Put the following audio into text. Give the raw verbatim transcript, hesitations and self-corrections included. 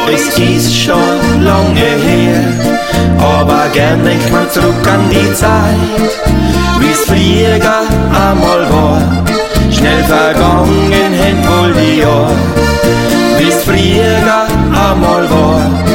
Es ist schon lange her, aber gern denkt man zurück an die Zeit, wie's früher einmal war. Schnell vergangen sind wohl die Jahre, wie's früher einmal war.